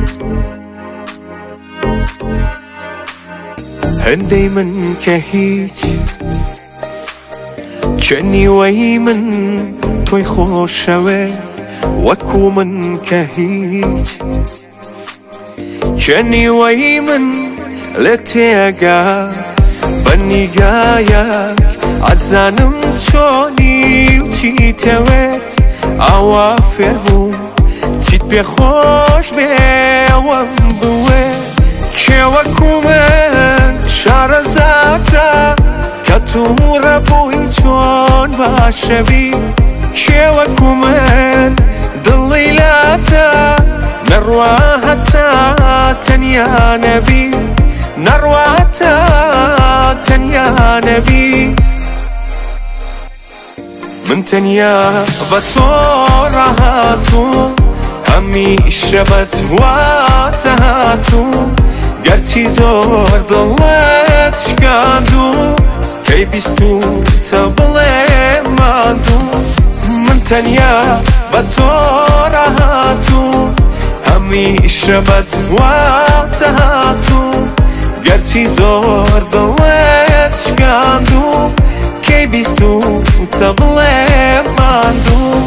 هەندەی من کە هیچ چەنیوەی من تۆی خۆشەوێ وەکو من کە هیچ چەنیوەی من لە تێگا بە نیگایەک ئەزانم چۆنی و چیتەوێت ئاوا فێر بووم چیت پێ خۆش بێوەم بوێ کێوەکو من شارەزاتە کە تووڕە بووی چۆن باشەبی کێوەکو من دڵی لاتە نەڕوا هەتا تەنیا نەبی نەڕوا هەتا تەنیا نەبی من تەنیا بە تۆ ڕاهاتووم هەمیشە بەت واتە هاتووم گەرچی زۆر دڵت شکاندوو کەی بیستوتە بڵێ ماندوو من تەنیا بە تۆ ڕاهاتووم هەمیشە بەت واتە هاتووم گەرچی زۆر دڵت شکاندوو کەی بیستوتە بڵێ ماندوو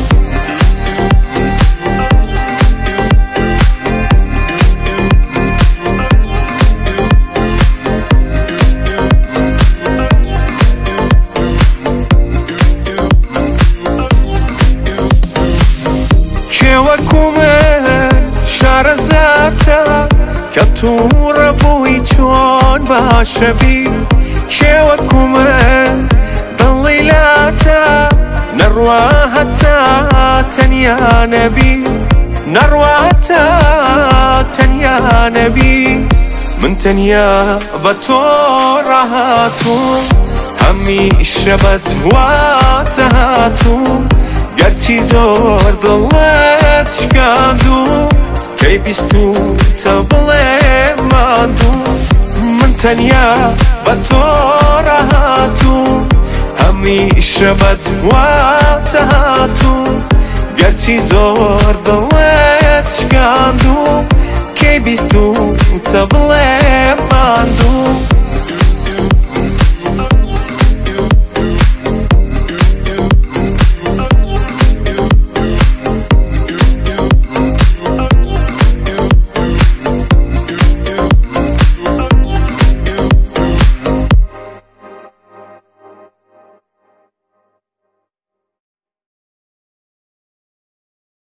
کێوەکو من شارەزاتە کە تووڕە بووی چۆن باشەبی کێوەکو من دڵی لاتە نەڕوا هەتا تەنیا نەبی نەڕوا هەتا تەنیا نەبی من تەنیا بە تۆ ڕاهاتووم هەمیشە بەت واتە هاتووم گەرچی زۆر دڵت شکاندوو کەی بیستوتە بڵێ ماندوو من تەنیا بە تۆ ڕاهاتووم هەمیشە بەت واتە هاتووم گەرچی زۆر دڵت شکاندوو کەی بیستوتە بڵێ ماندوو